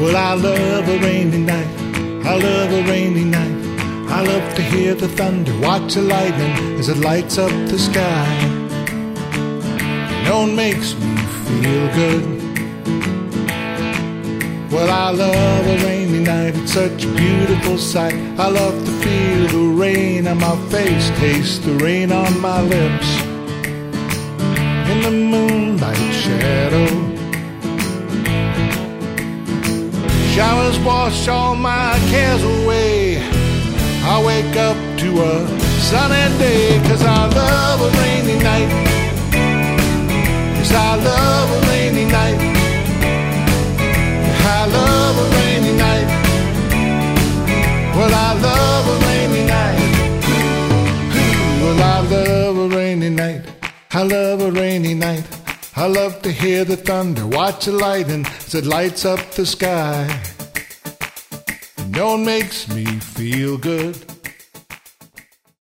Well, I love a rainy night. I love a rainy night. I love to hear the thunder, watch the lightning as it lights up the sky. No one makes me feel good. Well, I love a rainy night. It's such a beautiful sight. I love to feel the rain on my face, taste the rain on my lips. In the moonlight shadow, showers wash all my cares away. I wake up to a sunny day, 'cause I love a rainy night. Yes, I love a rainy night. I love a rainy night. Well, I love a rainy night. Well, I love a rainy night. I love a rainy night. I love to hear the thunder, watch the lightning as it lights up the sky. No one makes me feel good.